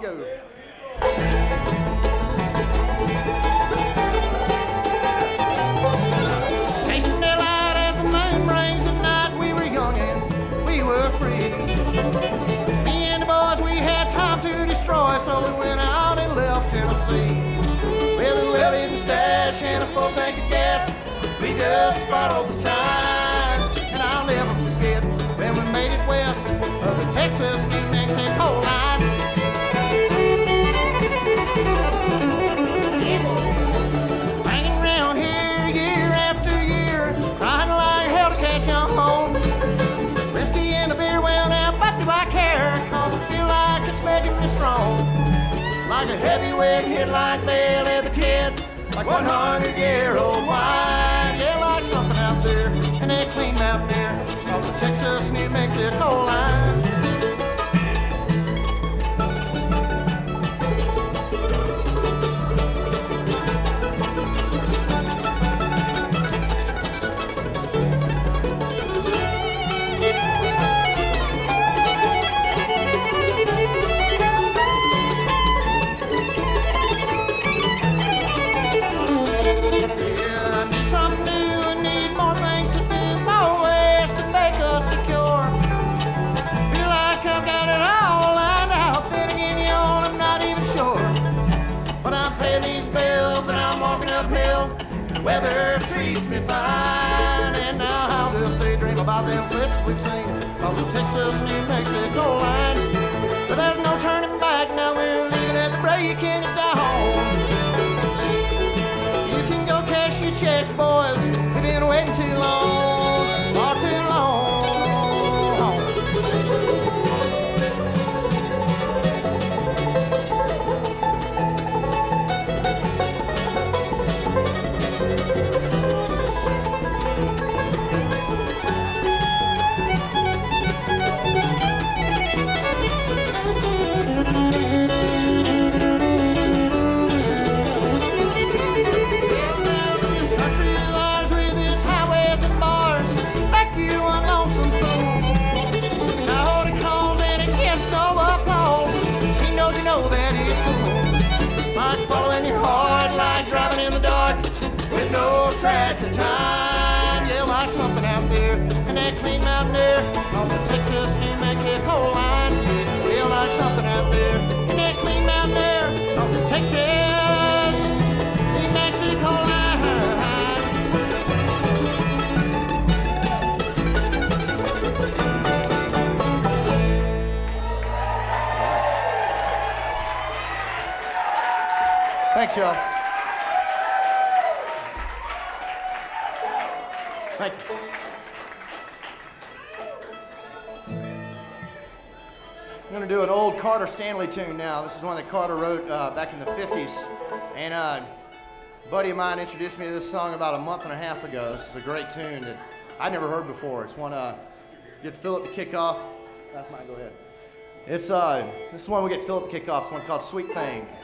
go. Chasing daylight as the moon brings the night. We were young and we were free. Me and the boys, we had time to destroy, so we went out and left Tennessee. With a well-hidden stash and a full tank of gas, we just followed the signs. And I'll never forget when we made it west of the Texas-New Mexico line. Hanging around here year after year, trying like hell to catch on home. Whiskey and the beer, well now, what do I care? Cause I feel like it's making me strong. Like a heavyweight hit like Bailey the Kid, like 100-year-old wine. Yeah, like something out there in that clean mountaineer off the Texas-New Mexico line. Weather treats me fine, and now I'll just daydream about them places we've seen off the Texas-New Mexico line. But there's no turning back, now we're leaving at the break in the dawn. You can go cash your checks, boys, we've been waiting too long, far too long. No track of time, yeah, like something out there in that clean mountain air off the Texas-New Mexico line. Yeah, like something out there in that clean mountain air off the Texas-New Mexico line. Thanks, y'all. Thank you. I'm going to do an old Carter Stanley tune now. This is one that Carter wrote back in the 50s. And a buddy of mine introduced me to this song about a month and a half ago. This is a great tune that I'd never heard before. It's one get Philip to kick off. That's mine, go ahead. It's this is one we get Philip to kick off. It's one called Sweet Thing.